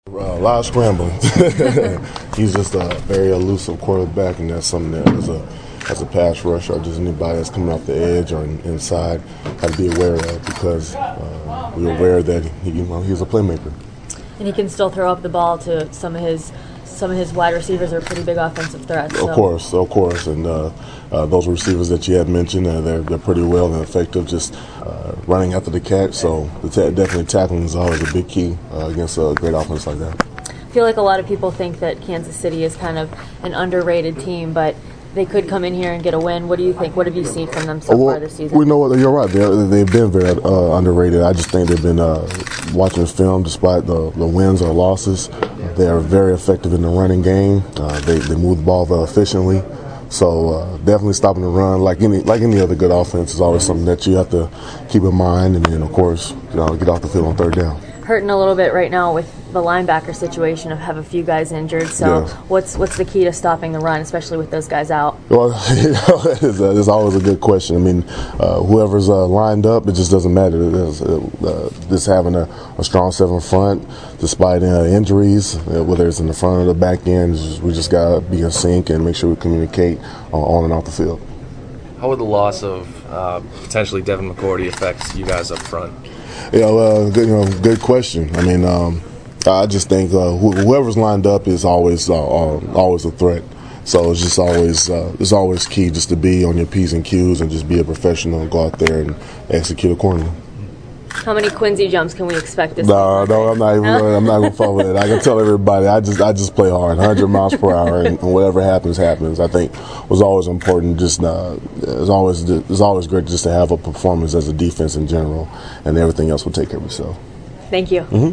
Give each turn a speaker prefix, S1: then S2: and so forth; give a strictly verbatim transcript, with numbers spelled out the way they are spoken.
S1: Uh, a lot of scrambling. He's just a very elusive quarterback, and that's something that as a as a pass rusher or just anybody that's coming off the edge or inside have to be aware of, because uh, we're aware that he, you know, he's a playmaker.
S2: And he can still throw up the ball to some of his some of his wide receivers are pretty big offensive threats. So.
S1: Of course, of course, and uh, uh, those receivers that you had mentioned, uh, they're they're pretty well and effective, just uh, running after the catch. So the ta- definitely tackling is always a big key uh, against a great offense like that.
S2: I feel like a lot of people think that Kansas City is kind of an underrated team, but they could come in here and get a win. What do you think? What have you seen from them so
S1: well,
S2: far this season?
S1: We know what you're right. They're, they've been very uh, underrated. I just think they've been uh, watching film, despite the, the wins or losses. They are very effective in the running game. Uh, they they move the ball very efficiently. So uh, definitely stopping the run, like any like any other good offense, is always something that you have to keep in mind. And then, of course, you know, get off the field on third down.
S2: Hurting a little bit right now with the linebacker situation of have a few guys injured. So
S1: yeah.
S2: what's what's the key to stopping the run, especially with those guys out?
S1: Well, you know, it's, uh, it's always a good question. I mean, uh, whoever's uh, lined up, it just doesn't matter. It's, uh, just having a, a strong seven front, despite uh, injuries, uh, whether it's in the front or the back end, just, we just got to be in sync and make sure we communicate uh, on and off the field.
S3: How would the loss of uh, potentially Devin McCourty affect you guys up front?
S1: Yeah, well, good, you know, good question. I mean, um, I just think uh, wh- whoever's lined up is always uh, uh, always a threat. So it's just always uh, it's always key just to be on your P's and Q's and just be a professional and go out there and execute accordingly.
S2: How many Quincy jumps can we expect this
S1: No,
S2: week?
S1: no, I'm not even. I'm not going to follow that. I can tell everybody. I just, I just play hard, one hundred miles per hour, and, and whatever happens, happens. I think was always important. Just, uh, it's always, it's always great just to have a performance as a defense in general, and everything else will take care of itself.
S2: Thank you.
S1: Mm-hmm.